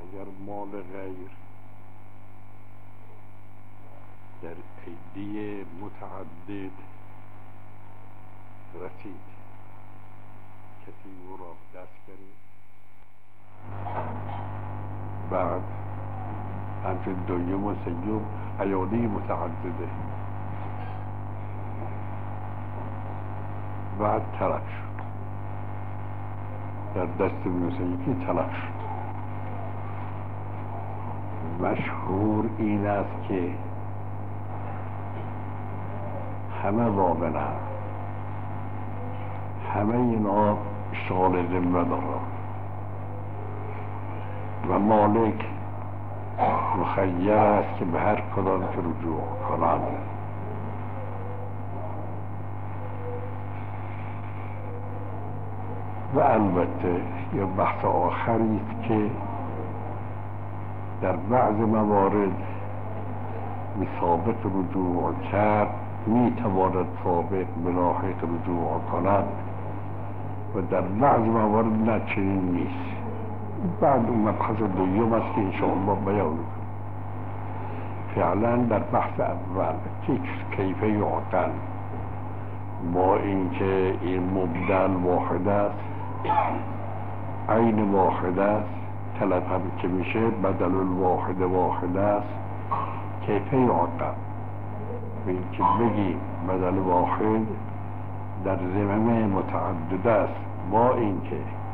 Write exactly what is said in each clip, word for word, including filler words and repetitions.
اگر مال غیر در ایدی متعدد رسید، کسی او را دست کرد، بعد همچون دویم و سیوم ایادی متعدده، بعد تلف شد، در دست موسیقی تلف شد. مشهور این است که همه وامنه، همه اینا اشتغال ذمه دارن و مالک مخیر است که به هر کدام که رجوع کنند. و البته یه بحث آخری است که در بعض موارد می سابق رجوع کرد، می تواند سابق بلاحق رجوع کند و در بعض موارد نه چنین نیست. بعد اون مبحث دویم است که انشاءالله بیان میکنم. فعلا در بحث اول که کیف یعقل، با اینکه این مبدل واحد است، عین واحد است، طلب هم که میشه بدل الواحد واحد است، کیف یعقل این که بگی بدل واحد در ضمن متعدد است، با اینکه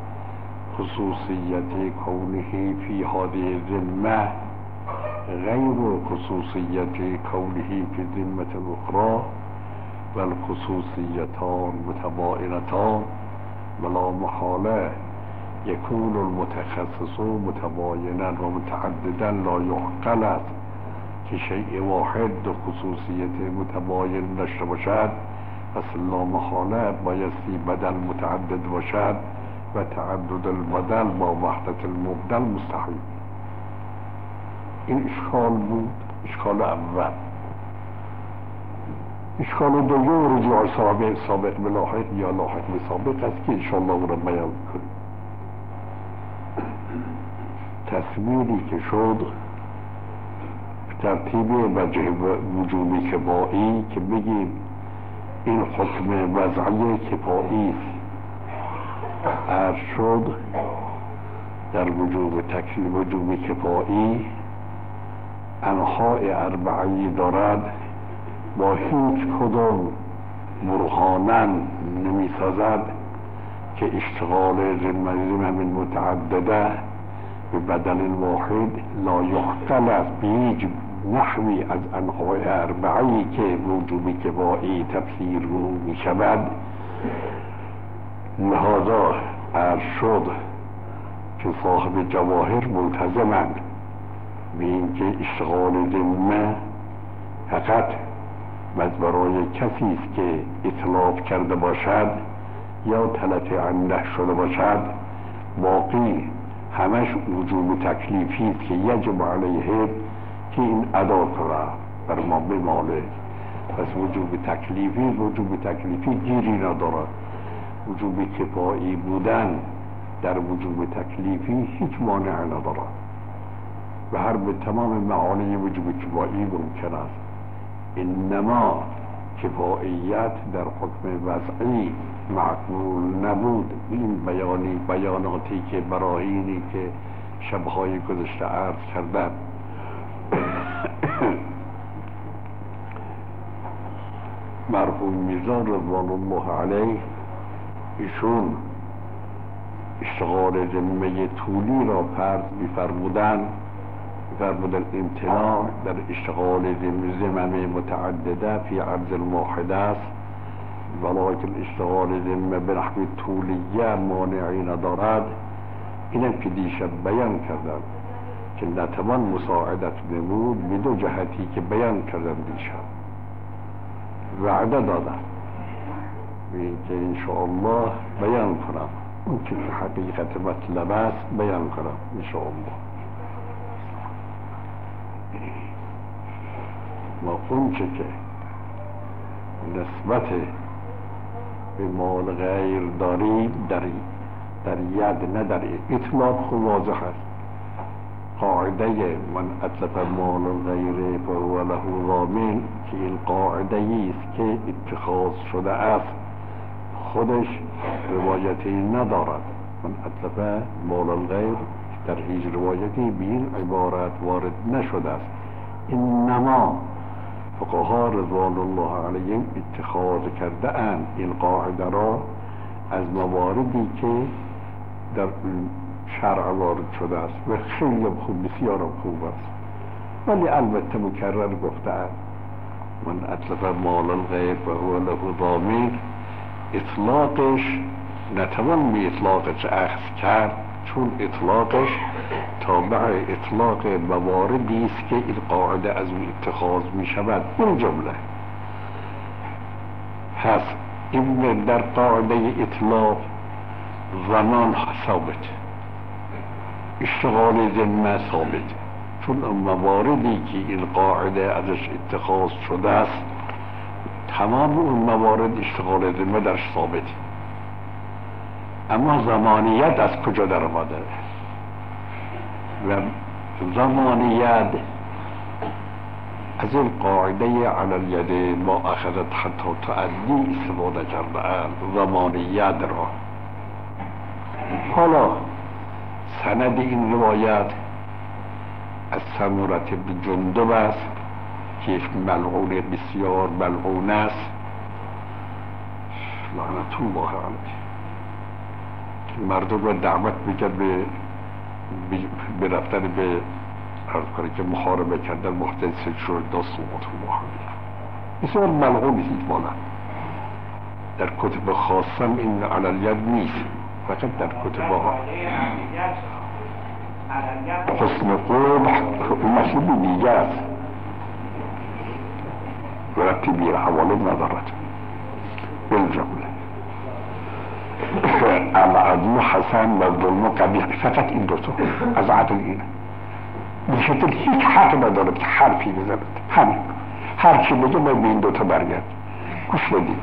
خصوصیت کونه فی هذه ذمه غیر خصوصیت کونه فی ذمه اخرى و الخصوصیتان متباینتان ولا محاله یکون المتخصص متباینا و متعددا لا یعقل است که شیء واحد دو خصوصیت متباین داشته باشد، پس لا محاله بایستی بدل متعدد باشد و تعدد البدل با وحدت المبدل مستحیل. این اشکال بود، اشکال اول. اشکال دوم رجوع سابق سابق به لاحق یا لاحق به سابق است که انشاءالله او را بیان کنیم. تصویری که شد ترتیب وجه وجوبی کفایی که بگیم این حکم وضعی کفایی عرض شد. در وجوب تکلیف وجوب کفایی انواع اربعی دارد، با هیچ کدام برهانا نمی سازد که اشتغال ذمه من متعدده به بدل واحد لا یعقل است به هیچ نحوی از انواع اربعی که وجوب کفایی تفسیر رو می شود. لحاظا عرض شد که صاحب جواهر ملتزمند به اینکه اشتغال ذمه فقط برای کسی است که اطلاف کرده باشد یا تلف عنده شده باشد، باقی همش وجوب تکلیفی است که یجب علیه که این ادا کنه بر ما بماله. پس وجوب تکلیفی وجوب تکلیفی گیری ندارد. وجوب کفایی بودن در وجوب تکلیفی هیچ مانع ندارد و هر به تمام معانی وجوب کفایی ممکن است. انما کفاییت در حکم وضعی معقول نبود. این بیانی بیاناتی که براهینی که شبهای گذشته عرض کردم مرحوم میرزا رضوان الله علیه ایشون اشتغال ذمه طولی را فرض می‌فرمودند، فرمودن امتناع در اشتغال ذمه متعدده فی عرض الواحد است، ولکن اشتغال ذمه به نحو طولیه مانعی ندارد. اینم که دیشب بیان کردم که نتوان مساعدت نمود به دو جهتی که بیان کردم دیشب، وعده دادم که انشاءالله بیان کنم اون که حقیقت مطلب است بیان کنم انشاءالله. ما اون چه که نسبت به مال غیر داریم در در ید نه در اطلاق خود واضح است. قاعده من اتلف مال غیره فهو له ضامن که این قاعده ای است که اتخاذ شده است، خودش روایتی ندارد. من اتلف مال الغیر در هیچ روایتی به این عبارت وارد نشده است. انما فقها رضوان الله علیهم اتخاذ کرده اند این قاعده را از مواردی که در شرع وارد شده است و خیلی خوب، بسیار خوب است، ولی البته مکرر گفته اند من اتلف مال الغیر و هو له ضامن. اطلاقش نتوان به اطلاقش اخذ کرد، چون اطلاقش تابع اطلاق مواردی است که این قاعده از او اتخاذ می شود. این جمله پس این در قاعده اطلاق زمان ثابت، اشتغال ذمه ثابت، چون مواردی که این قاعده ازش اتخاذ شده است تمام اون موارد اشتغال ذمه درش ثابت. اما زمانیت از کجا در آمده؟ و زمانیت از این قاعده علی الید ما اخذت حتی تعدی استفاده کرده اند زمانیت را. حالا سند این روایت از سمورة بن جندب است که ملعون بسیار ملعون است لعنت الله علیه، مردم را دعوت میکرد به به رفتن به عرض کنه که محاربه کردن محدث شد دست الله علیه. بسیار ملعون است. بالا در کتب خاصم این علی الید نیست، فقط در کتب ها حسن قبح مسئله دیگه است و ربطی به حواله ندارد. بالجمله العدل حسن و ظلم قبیح، فقط این دوتا از عدل اینه. بیشتر هیچ حق ندارد که حرفی بزند، همین هر چی بگه باید به این دوتا برگرد. گوش بدید.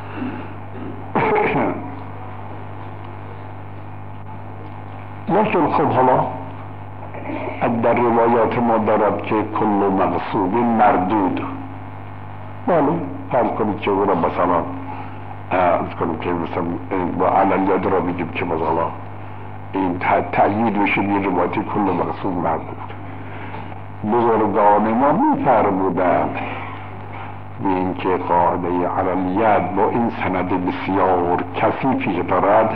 لیکن خب حالا در روایات ما دارد که کل مقصود مردود. بله فرض کنید که او را مثلا ارز کنیم که مثلا با علالید را بگیم که مثلا این تأیید بشه یه روایتی کل مقصود مردود. بزرگان ما می‌فرمودند به این که قاعده علالید با این سند بسیار کثیفی که دارد،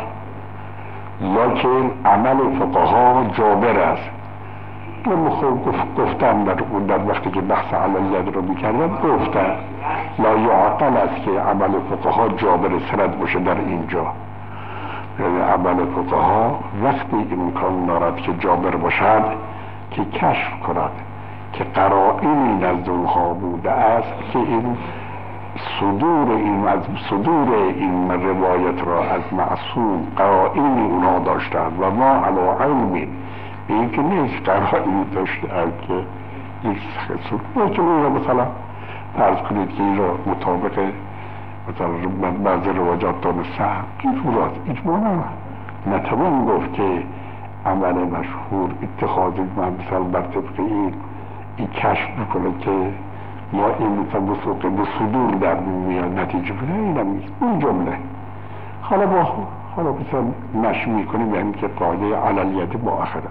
لیکن عمل فقها جابر است. من خود گفتم در اون در وقتی که بحث علالید رو میکردم گفتم لا یعقل است که عمل فقها جابر سند باشه در اینجا. یعنی عمل فقها وقتی امکان دارد که جابر باشد که کشف کند که قرائنی نزد اونها بوده است که این صدور این از صدور این روایت را از معصوم قرائنی اونا داشتند و ما علی علم به این که نیست قرائنی داشتند که این صدور چون این را مثلا فرض کنید که این را مطابق مثلا بعضی روایات دانستن این فوراست اجماع نه. نتوان گفت که عمل مشهور اتخاذ مثلا بر طبق این این کشف میکنه که ما این مثلا بسوق به صدور در میاد نتیجه بده. این هم نیست اون جمله. حالا با حالا مثلا نشر میکنیم به این که قاعده علالید با اخذت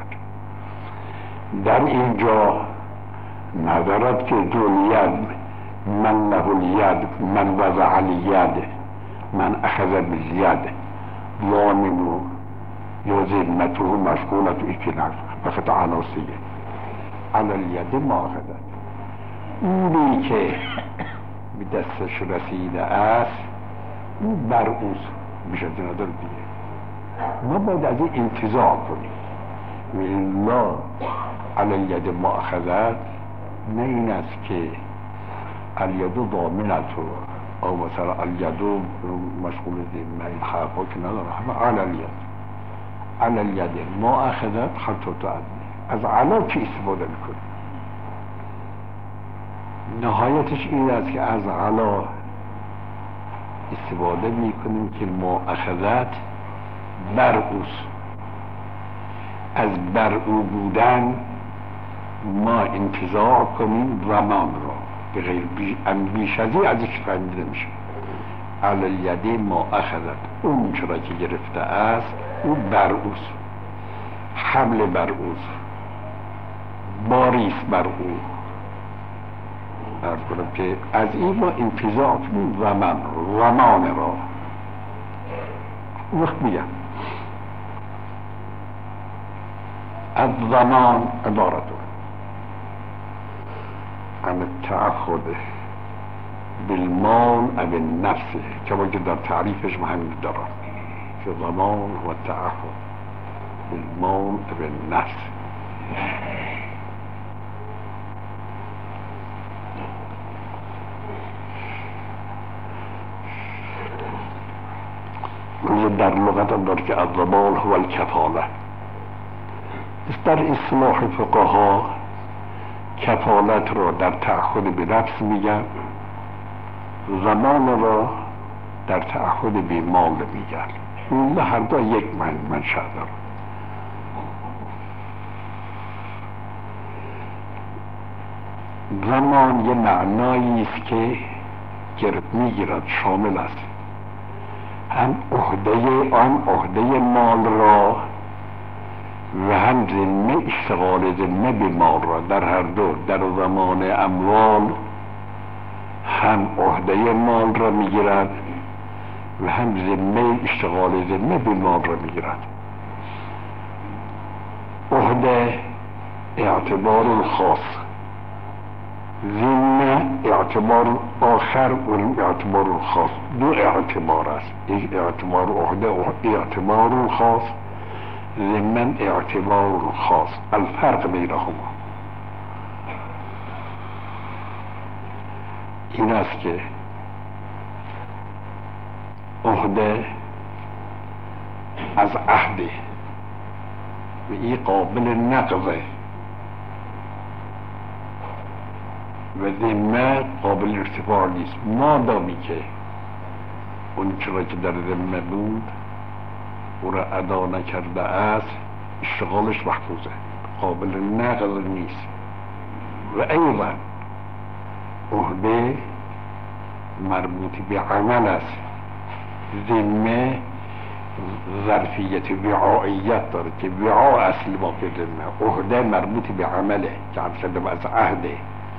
در اینجا ندارد که دولید من له الید من وضع الید من اخذ بالید ضامن یا ذمته مشغولت ایکناف فقط عناصیه علالید ما اخذت. اونی که به دستش رسیده است اون بر اوست بیشتر نداره دیگه. ما باید از این انتظار کنیم و الا علالید ما اخذت نه این است که الیدو ضامنتو او مثلا الیدو مشغول ذمه این حرفا که نداره، همه علالید علالید ما اخذت حتی تعدی از علا که استفاده میکنه. نهایتش این است که از علا استفاده میکنیم که ما اخذت بر اوست. از بر او بودن ما انتزاع کنیم زمان را به غیر بیش از این ازش فهمیده نمیشه. علی الیده ما اخذت، اون چرا که گرفته است او بر اوست، حمل بر اوست، باریست بر او. عرض کنم که از این ما انتزاع کنیم زمان زمان را. وقت میگم از زمان عبارت عن التعهد بالمال او النفس، کما که در تعریفش مهم دارد که زمان و تعهد بالمال او النفس. در لغت هم دارد که الضمان هو الکفاله. در اصطلاح فقها کفالت را در تعهد به نفس میگن، زمان را در تعهد به مال میگن. این هر دو یک من منشأ دارد. زمان یه معنایی است که گرد میگیرد، شامل است هم عهده آن عهده مال را و هم ذمه اشتغال ذمه به مال را. در هر دو، در زمان اموال هم عهده مال را میگیرد و هم ذمه اشتغال ذمه به مال را میگیرد. عهده اعتبار خاص، ذمه اعتبار آخر و اعتبار خاص. دو اعتبار است، یک اعتبار عهده اعتبار خاص، ضمن اعتبار خاص. الفرق بینهما این است که عهده از عهده و این قابل نقضه و ذمه قابل ارتفاع نیست، مادامی که اون چرا که در ذمه بود او را ادا نکرده است اشتغالش محفوظه، قابل نقض نیست. و ایضا عهده مربوط به عمل است، ذمه ظرفیت وعائیت داره که وعا اصل ما به ذمه، عهده مربوط به عمله که هم شده از عهده.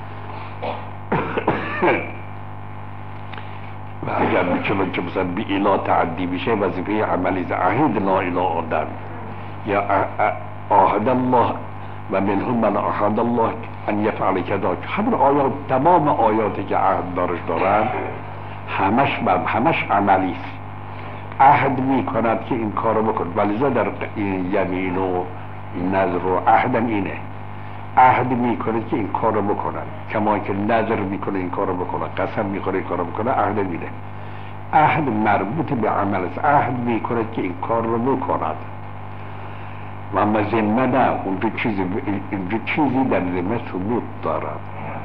و اگر میچونه که مثلا بی الا تعدی بشه وظیفه عملی عهد لا اله آدم یا عهد الله و منهم من عهد الله ان یفعل کذا. همون آیات، تمام آیاتی که عهد دارش دارن همش بر همش عملی است. عهد میکند که این کارو بکن، ولذا در یمین و نذر و عهدم اینه، عهد میکنه که این کارو بکنن، کما که نظر میکنه این کارو بکنه، قسم میخوره این کارو بکنه، عهد میده. عهد مربوط به عمل است، عهد میکنه که این کار رو بکند. و اما ذمه نه، اونجا چیزی اونجا چیزی در ذمه ثبوت دارد.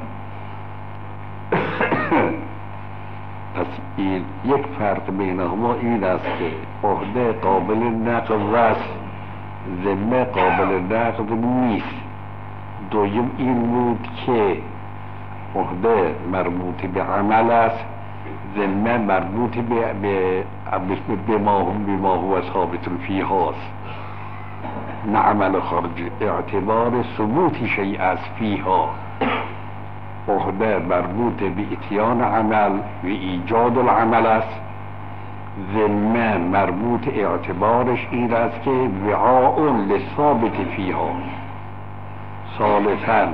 پس این یک فرق بینهما این است که عهده قابل نقض است، ذمه قابل نقض نیست. دویم این بود که عهده مربوط به عمل است، ذمه مربوط به به به ما هم به ما هو ثابت فیه است، نه عمل خارجی. اعتبار ثبوت شیء است فیها. عهده مربوط به اتیان عمل و ایجاد العمل است، ذمه مربوط اعتبارش این است که وعاء لثابت فیها. ثالثاً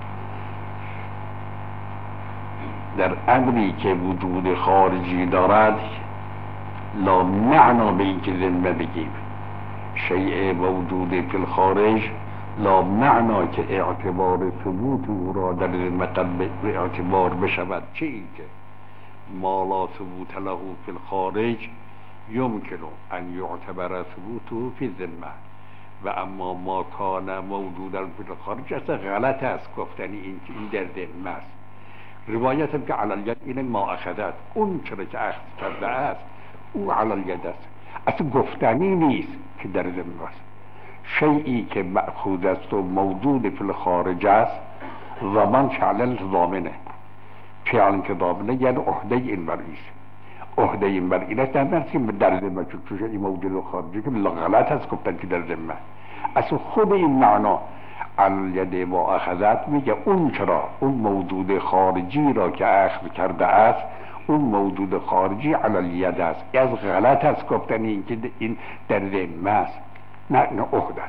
در امری که وجود خارجی دارد لا معنا به این که ذمه بگیم شیء موجود فی الخارج، لا معنا که اعتبار ثبوت او را در ذمه قد اعتبار بشود. چه این که ما لا ثبوت له فی الخارج یمکن ان یعتبر ثبوته فی الذمه و اما ما کان موجودا فی الخارج اصلا غلط است گفتنی این که این در ذمه است. روایت هم که علی الید این ما اخذت، اون چرا که اخذ کرده است او علی الید است، اصلا گفتنی نیست که در ذمه است. شیئی که مأخوذ است و موجود فی الخارج است زمان فعلا ضامنه. فعلا که ضامنه یعنی عهده این مرئی است. عهده این مرئی است در نرسیم در ذمه، چون این موجود خارجی که غلط هست گفتن که در ذمه. اصلا خود این معنا الید مؤاخذت میگه اون چرا اون موجود خارجی را که اخذ کرده است، اون موجود خارجی علی الید است، از غلط است گفتن این که این در ذمه است، نه نه عهدت.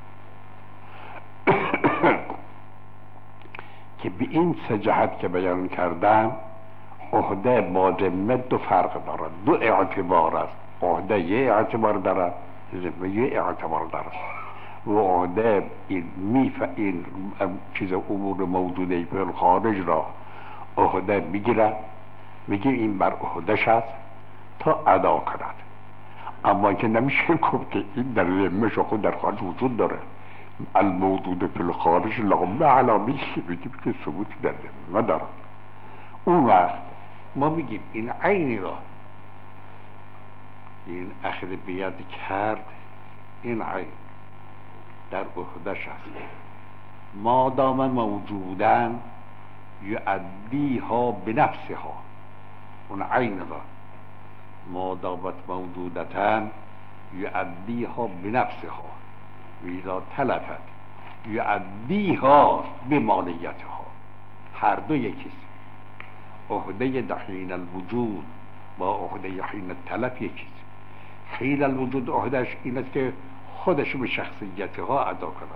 که به این سه جهت که بیان کردن عهده با ذمه دو فرق دارد، دو اعتبار است. عهده یه اعتبار دارد، ذمه یه اعتبار دارد. و عهده این میف این چیز امور موجوده فی الخارج را عهده میگیرد، میگه این بر عهدهش است تا ادا کند. اما که نمیشه گفت که این در ذمه‌ش خود در خارج وجود داره. الموجود فی الخارج لغمه علامی که بگیم که ثبوتی در ذمه داره. اون وقت ما میگیم این عینی را این اخذ بیاد کرد، این عین در عهده‌ش است مادام موجودن یؤدیها بنفسها. اون عین را مادامت موجودتن یؤدیها بنفسها و اذا تلفت یؤدیها بمالیتها. هر دو یکیست. عهده دحین الوجود با عهده حین التلف یکیست. حین الوجود عهدهش این است که خودش به شخصیتها ادا کند.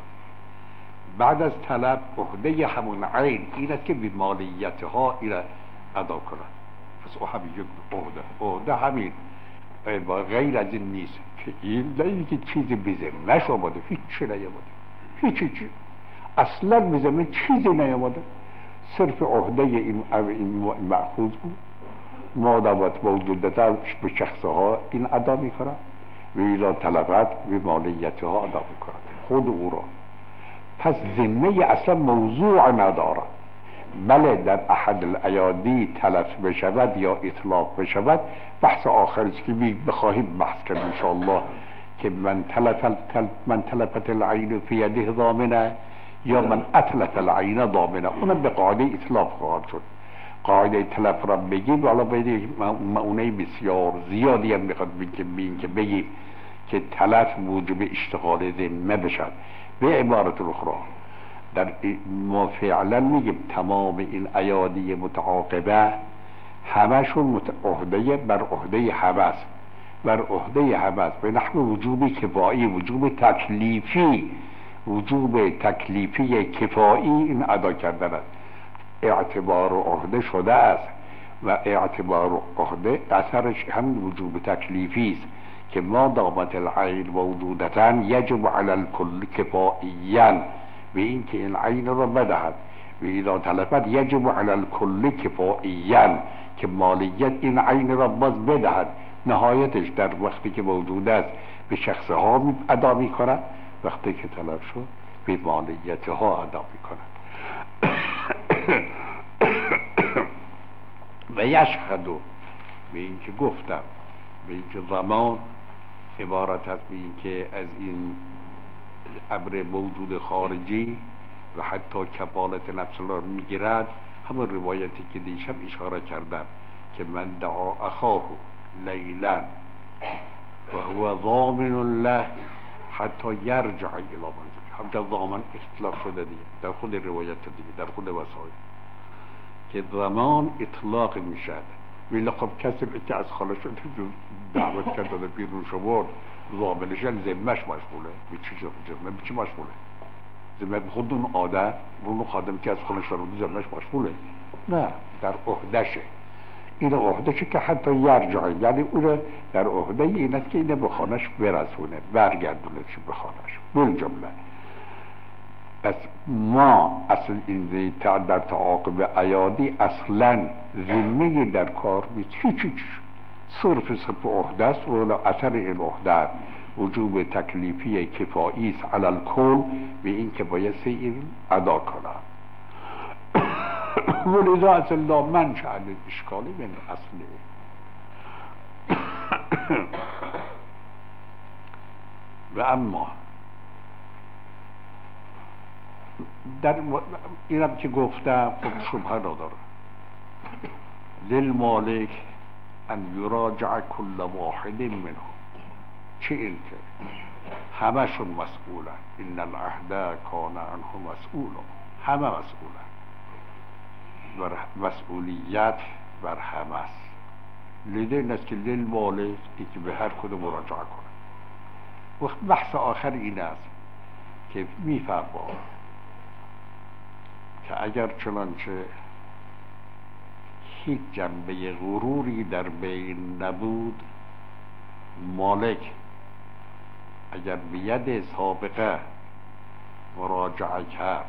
بعد از طلب عهده همون عین این است که به مالیتها این ادا کند. پس او همین یک عهده عهده همین با غیر از این نیست که این نه که چیزی بزنه نشامده، هیچ چی نیامده، هیچ چی اصلا بزنه چیزی نیامده، صرف عهده این این مأخوذ بود. مادامت موجودتر به شخصها این ادا میکنه و ایلا طلبت به مالیتها ادا میکنه خود او را. پس ذمه اصلا موضوع نداره. بله در احد الایادی تلف بشود یا اطلاق بشود بحث آخری است که بخواهیم بحث کرد انشاءالله که من تلف تلف من تلفت العین فی یده ضامنه یا من اتلف العین ضامنه. اونم به قاعده اطلاق خواهد شد. قاعده تلف را بگیم والا بگیم معنی بسیار زیادی هم میخواد بگیم که بگیم که تلف موجب اشتغال ذمه بشد. به عبارت اخرى در ما فعلا میگیم تمام این ایادی متعاقبه همشون عهده بر عهده حبس، بر عهده حبس به نحو وجوب کفایی، وجوب تکلیفی، وجوب تکلیفی کفایی این ادا کردن است. اعتبار عهده شده است و اعتبار عهده اثرش هم وجوب تکلیفی است که ما دامت العین موجودتن یجب علی الکل کفائیاً به این که این عین را بدهد و اذا تلفت یجب علی الکل کفائیاً که مالیت این عین را باز بدهد. نهایتش در وقتی که موجود است به شخصها ادا می کند، وقتی که تلف شد به مالیتها ادا می کند. و یشهدو به این که گفتم به این که زمان عبارت است به این که از این امر موجود خارجی و حتی کفالت نفس را میگیرد. همون روایتی که دیشب اشاره کردم که من دعا اخاه لیلا و هو ضامن له حتی یرجع الی منزله. همجا ضامن اختلاف شده دیگه در خود روایت دیگه در خود وسائل که زمان اطلاق میشد. ولی خب کسی که از خاله شده دعوت کرده بیرون شما ضامنش ذمه‌اش مشغوله. به چی ذمه به چی مشغوله؟ ذمه به خود اون آدم اون خادم که از خانه شده ذمه‌اش مشغوله؟ نه، در عهدهشه. این عهدهشه که حتی یرجع، یعنی اون در عهده این است که اینه به خانهش برسونه، برگردونه چی به خانهش. بل جمله پس ما اصل این در تعاقب ایادی اصلا ذمه در کار نیست، هیچ هیچ صرف صرف عهده است و اثر این عهده وجوب تکلیفی کفایی است علی الکل به این که باید این ادا کنه. ولذا اصلا من شأن اشکالی من اصله. و اما در اینم که گفتم خب شبهه نداره. للمالک ان یراجع کل واحد منهم، چه این که همشون مسئولن، ان العهد کان عنه مسئولا، همه مسئولن، بر مسئولیت بر همه است. لیده این است که للمالک ای که به هر کدوم مراجعه کنه. وقت بحث آخر این است که میفرما که اگر چنانچه هیچ جنبه غروری در بین نبود، مالک اگر به ید سابقه مراجعه کرد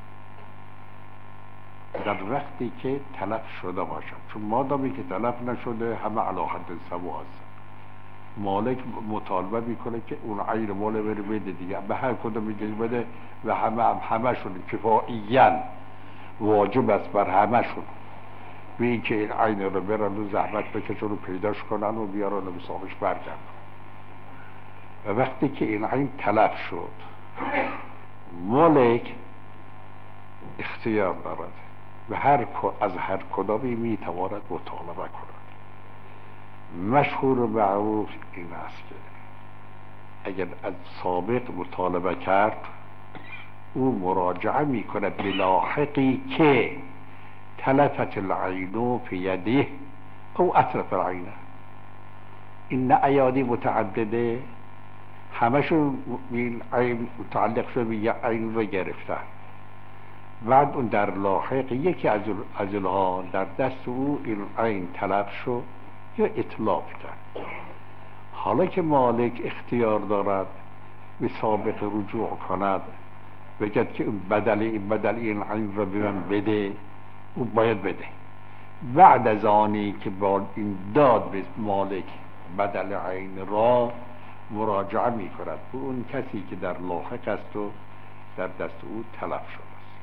در وقتی که تلف شده باشد، چون مادامی که تلف نشده همه علی حد سوا هستن، مالک مطالبه میکنه که اون عین مال بره بده دیگه، به هر کدوم میگه بده و همه هم همه شون کفاییاً واجب است بر همه شون به این که این عین رو برن و زحمت بکشن و پیداش کنن و بیارن و به صاحبش برگردن. و وقتی که این عین تلف شد، مالک اختیار دارد و هر از هر کدامی میتواند مطالبه کند. مشهور و معروف این است که اگر از سابق مطالبه کرد، او مراجعه میکنه بلاحقی که تلفت العین فی یده او اتلف العین. این ایادی متعدده همشون این عین متعلق شده به یک عین رو گرفتن، بعد اون در لاحق یکی از اونها در دست او این عین تلف شد یا اطلاف کرد. حالا که مالک اختیار دارد به سابق رجوع کند، بگد که اون بدل این بدل این عین را به من بده، او باید بده. بعد از آنی که با این داد به مالک بدل عین را مراجعه می کند به اون کسی که در لاحق است و در دست او تلف شده است.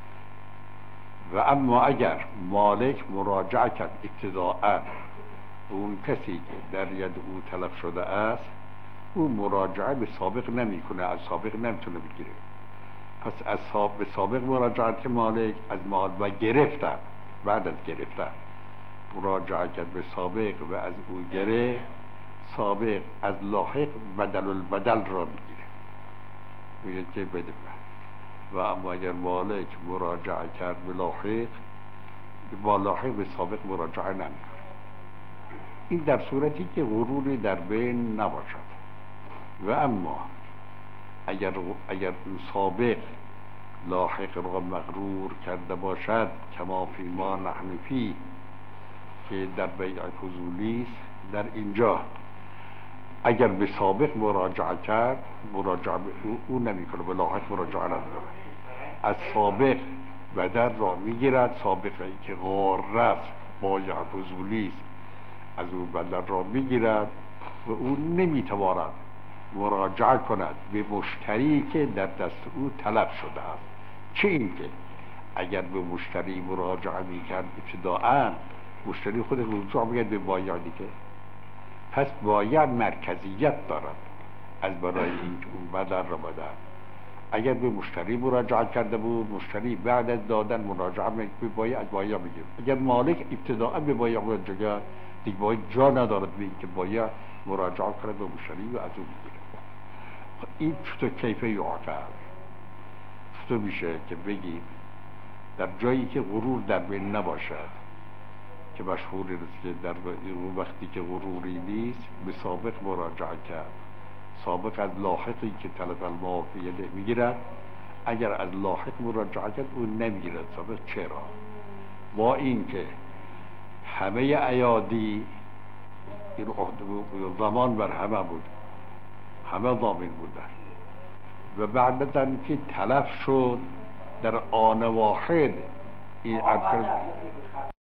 و اما اگر مالک مراجعه کرد ابتداءً اون کسی که در ید او تلف شده است، او مراجعه به سابق نمی کنه، از سابق نمیتونه بگیره. پس از سابق به سابق مراجعه مالک از مال و گرفتن، بعد از گرفتن مراجعه کرد به سابق و از او گره، سابق از لاحق بدل البدل را میگیره، میگه که بده من. و اما اگر مالک مراجعه کرد به لاحق، با لاحق به سابق مراجعه نمیکنه. این در صورتی که غروری در بین نباشد. و اما اگر اگر سابق لاحق را مغرور کرده باشد، کما فی ما نحن فی که در بیع فضولی است، در اینجا اگر به سابق مراجعه کرد، مراجعه به او, او نمی کنه، به لاحق مراجعه نداره، از سابق بدل را میگیرد. سابقی که غار است بایع فضولی است، از او بدل را میگیرد و او نمیتواند مراجعه کند به مشتری که در دست او تلف شده است. چه این که اگر به مشتری مراجعه میکرد ابتداءً، مشتری خود رجوع میکرد به بایع دیگه، پس بایع مرکزیت دارد از برای اینکه اون بدل را بدن. اگر به مشتری مراجعه کرده بود، مشتری بعد از دادن مراجعه به بایع از بایع میگیره. اگر مالک ابتداءً به بایع مراجعه کرد، دیگه بایع جا ندارد به اینکه بایع مراجعه کنه به مشتری و از اون بگیره. این چطور کیفه یعقل؟ چطور میشه که بگیم در جایی که غرور در بین نباشد، که مشهوری است که در اون وقتی که غروری نیست به سابق مراجعه کرد، سابق از لاحقی که تلف المال فی یده میگیرد، اگر از لاحق مراجعه کرد اون نمیگیرد سابق. چرا؟ با این که همه ایادی این زمان بر همه بود، همه ضامن بودن، و بعد از که تلف شد در آن واحد این